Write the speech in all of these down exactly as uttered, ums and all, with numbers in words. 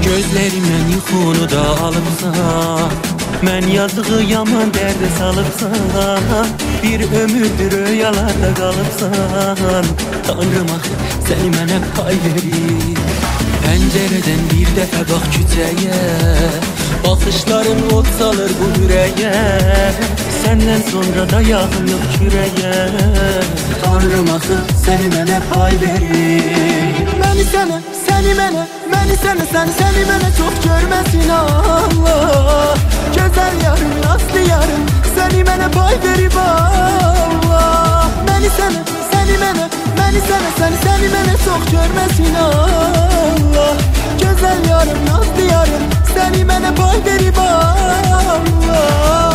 Gözlerimden yuxunu da alıbsan, mən yazığı yaman dərdə salıbsan, bir ömürdür rüyalarda qalıbsan. Tanrım axı səni mənə pay verir. Pəncərədən bir dəfə bax küçəyə, baxışların od salır bu ürəyə. Səndən sonra da yaxın yox kürəyə. Tanrım axı səni mənə pay verir. Məni sənə, səni mənə, məni sənə, səni səni mənə çox görməsin Allah. Gözəl yarım, aslı yarım, səni mənə pay verib Allah. Məni sənə, səni mənə, məni sənə, səni səni mənə çox görməsin Allah. Gözəl yarım, aslı yarım, səni mənə pay verib Allah.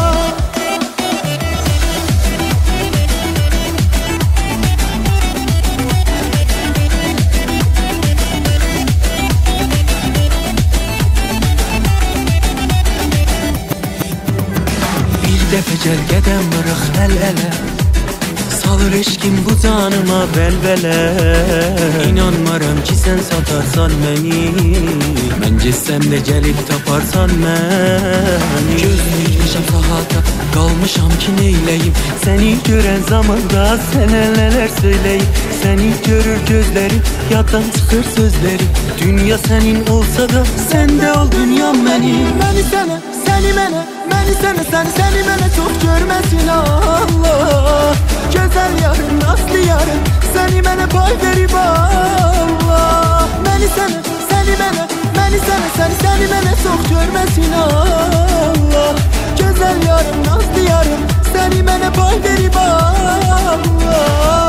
Dəfə gəl qədəm vırıq əl-ələ, salır eşkim bu canıma vəlvələ. İnanmaram ki sən satarsan məni, mən getsəm də gəlib taparsan məni. Gözüm dikmişəm sahata, qalmışam ki neyləyim, səni görən zamanda sənə nələr söyləyim. Səni görür gözlərim, yaddan çıxır sözlərim. Dünya sənin olsa da, səndə ol dünyam mənim. Məni sənə, səni mənə, məni sənə, səni səni mənə çox görməsin Allah. Gözəl yarım, aslı yarım, səni mənə pay verib Allah. Məni sənə, səni mənə, məni sənə, səni səni mənə çox görməsin Allah. Gözəl yarım, aslı yarım, səni mənə pay verib Allah.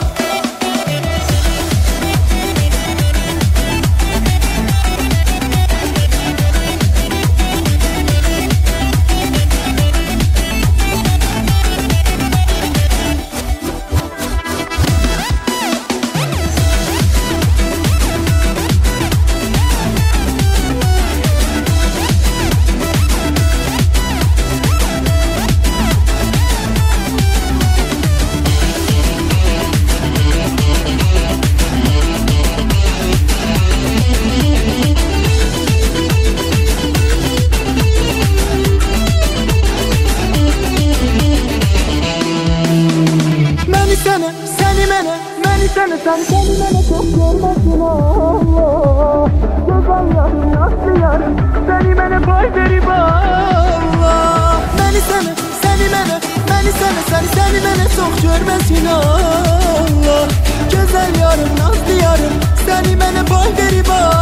Səni mənə, məni sənə, səni səni mənə çox görməsin Allah. Gözəl yarım, aslı yarım, səni mənə pay verib Allah. Məni sənə, səni mənə, məni sənə, səni səni mənə çox görməsin Allah. Gözəl yarım, aslı yarım, səni mənə pay verib Allah.